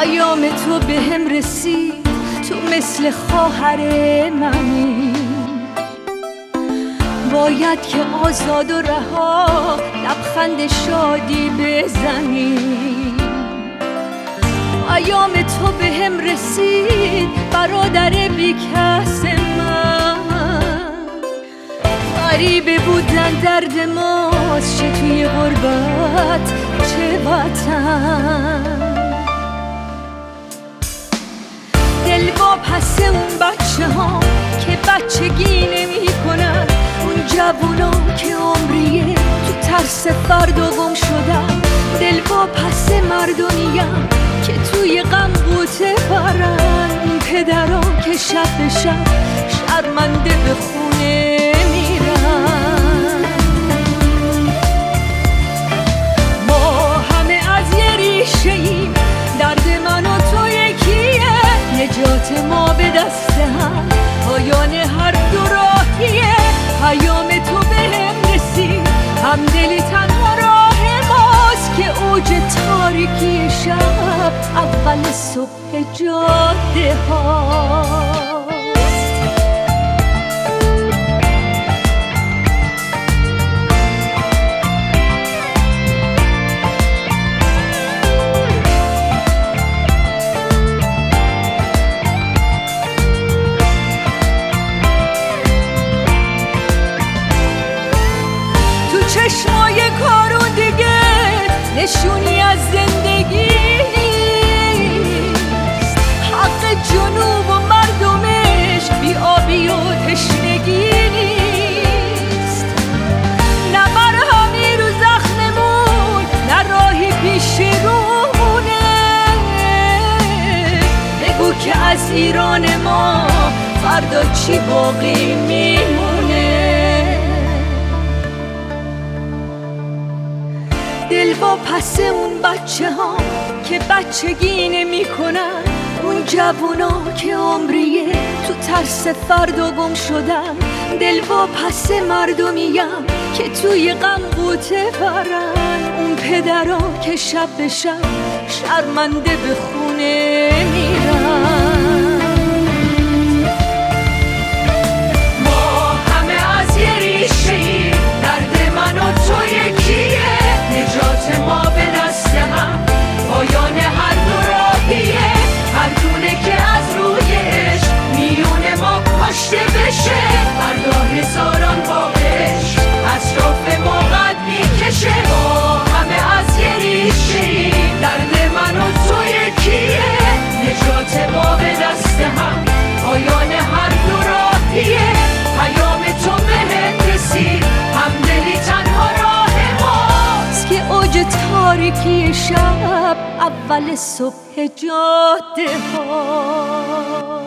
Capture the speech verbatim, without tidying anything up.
پیام تو به هم رسید، تو مثل خواهر منی. باید که آزاد و رها لبخند شادی بزنی. پیام تو به هم رسید برادر بی کس من. غریبه بودن درد ماست، چه توی غربت چه وطن. دل با پس اون بچه ها که بچگی نمی کنن، اون جوونا که عمریه تو ترس فردا گم شدن. دل با پس مردمیم که توی غم بوته برن. اون پدرها که شب به شب شرمنده به خونه میرن. ما همه از یه ریشه ایم، درد من و تو یکیه. نجات ما به دست هم، پایان هر دو راهیه. پیام تو به هم رسید، همدلی تنها راه ماست که اوج تاریکی شب اول صبح جاده هاست. چشمای کارون دیگه نشونی از زندگی نیست. حق جنوب و مردمش بی آبی و تشنگی نیست. نه مرهمی رو زخممون، نه راهی پیش رومونه. بگو که از ایران ما فردا چی باقی میمونه. دل با پس اون بچه ها که بچگی نمی کنن. اون جوونا که عمریه تو ترس فردا گم شدن. دل با پس مردمیم که توی غم بوته برن. اون پدرها که شب به شب شرمنده به خونه میرن. ما همه از یه ریشه ایم، درد من و تو یکیه. نجات ما به دست هم، پایان هر دو راهیه. هر دونه که از روی عشق میون ما کاشته بشه. فردا هزاران باقش اطراف ما قد میکشه. ما همه از یه ریشه ایم، درد من و تو یکیه. نجات ما به دست هم، پایان هر دو راهیه. پیام تو به هم رسید، همدلی تنها راه ماست که اوج تاریکی شب اول صبح جاده ها.